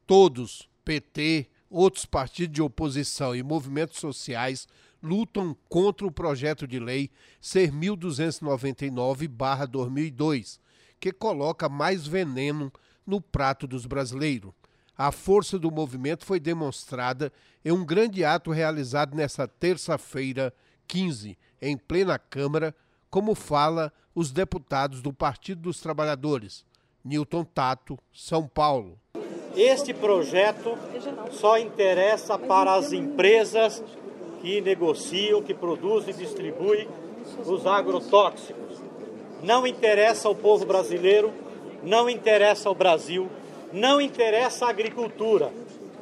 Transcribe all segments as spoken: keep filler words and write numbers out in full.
Todos, P T, outros partidos de oposição e movimentos sociais lutam contra o projeto de lei C mil duzentos e noventa e nove barra dois mil e dois, que coloca mais veneno no prato dos brasileiros. A força do movimento foi demonstrada em um grande ato realizado nesta terça-feira, quinze, em plena Câmara, como fala os deputados do Partido dos Trabalhadores. Newton Tato, São Paulo. Este projeto só interessa para as empresas que negociam, que produzem e distribuem os agrotóxicos. Não interessa ao povo brasileiro, não interessa ao Brasil, não interessa a agricultura.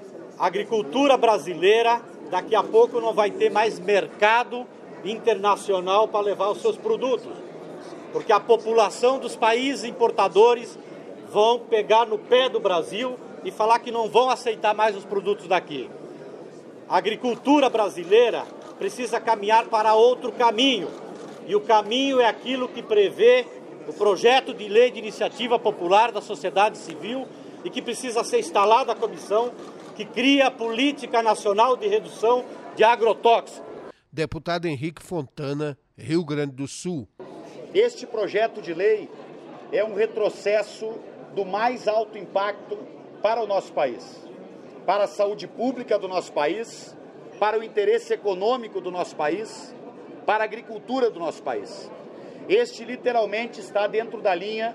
A agricultura brasileira, daqui a pouco não vai ter mais mercado internacional para levar os seus produtos, porque a população dos países importadores vão pegar no pé do Brasil e falar que não vão aceitar mais os produtos daqui. A agricultura brasileira precisa caminhar para outro caminho, e o caminho é aquilo que prevê o projeto de lei de iniciativa popular da sociedade civil e que precisa ser instalada a comissão que cria a Política Nacional de Redução de Agrotóxicos. Deputado Henrique Fontana, Rio Grande do Sul. Este projeto de lei é um retrocesso do mais alto impacto para o nosso país, para a saúde pública do nosso país, para o interesse econômico do nosso país, para a agricultura do nosso país. Este literalmente está dentro da linha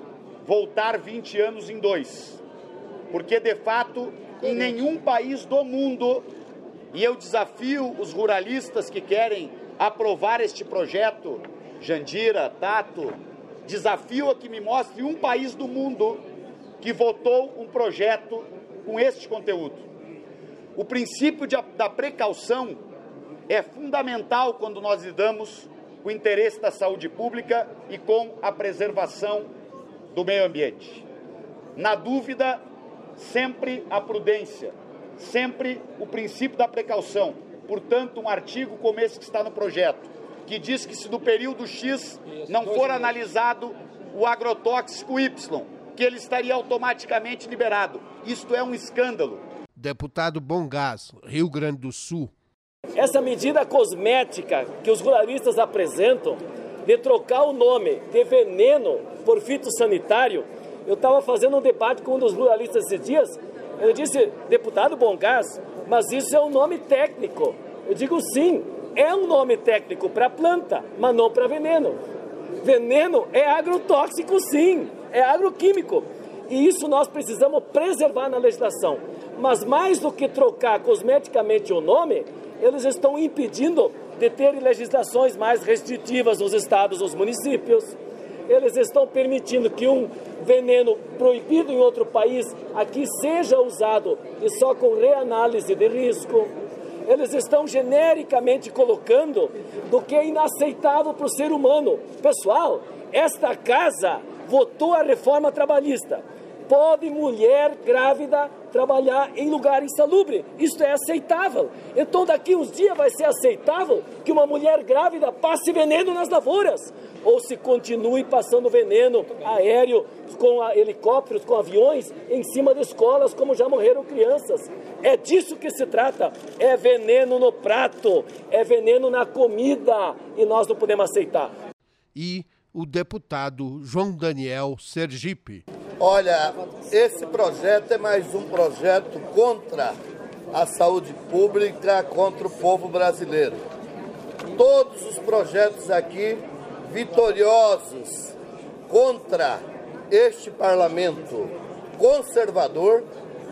voltar vinte anos em dois, porque de fato em nenhum país do mundo, e eu desafio os ruralistas que querem aprovar este projeto, Jandira, Tato, desafio a que me mostre um país do mundo que votou um projeto com este conteúdo. O princípio de, da precaução é fundamental quando nós lidamos com o interesse da saúde pública e com a preservação do meio ambiente. Na dúvida, sempre a prudência, sempre o princípio da precaução. Portanto, um artigo como esse que está no projeto, que diz que se no período X não for analisado o agrotóxico Y, que ele estaria automaticamente liberado. Isto é um escândalo. Deputado Bongás, Rio Grande do Sul. Essa medida cosmética que os ruralistas apresentam de trocar o nome de veneno por fitossanitário, eu estava fazendo um debate com um dos ruralistas esses dias, eu disse, deputado Bongás, mas isso é um nome técnico. Eu digo sim, é um nome técnico para planta, mas não para veneno. Veneno é agrotóxico sim, é agroquímico. E isso nós precisamos preservar na legislação. Mas mais do que trocar cosmeticamente o nome, eles estão impedindo de ter legislações mais restritivas nos estados, nos municípios. Eles estão permitindo que um veneno proibido em outro país aqui seja usado e só com reanálise de risco. Eles estão genericamente colocando do que é inaceitável para o ser humano. Pessoal, esta casa votou a reforma trabalhista. Pode mulher grávida trabalhar em lugar insalubre. Isto é aceitável. Então daqui uns dias vai ser aceitável que uma mulher grávida passe veneno nas lavouras. Ou se continue passando veneno aéreo com helicópteros, com aviões, em cima de escolas, como já morreram crianças. É disso que se trata. É veneno no prato, é veneno na comida, e nós não podemos aceitar. E o deputado João Daniel, Sergipe. Olha, esse projeto é mais um projeto contra a saúde pública, contra o povo brasileiro. Todos os projetos aqui vitoriosos contra este parlamento conservador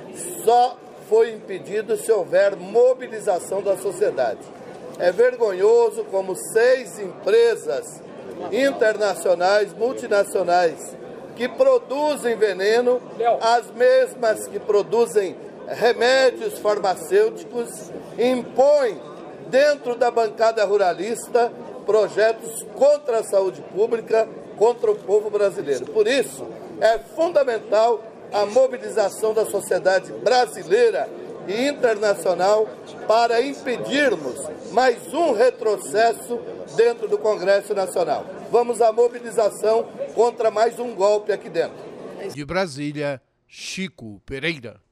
só foi impedido se houver mobilização da sociedade. É vergonhoso como seis empresas internacionais, multinacionais, que produzem veneno, as mesmas que produzem remédios farmacêuticos, impõem dentro da bancada ruralista projetos contra a saúde pública, contra o povo brasileiro. Por isso, é fundamental a mobilização da sociedade brasileira e internacional para impedirmos mais um retrocesso dentro do Congresso Nacional. Vamos à mobilização contra mais um golpe aqui dentro. De Brasília, Chico Pereira.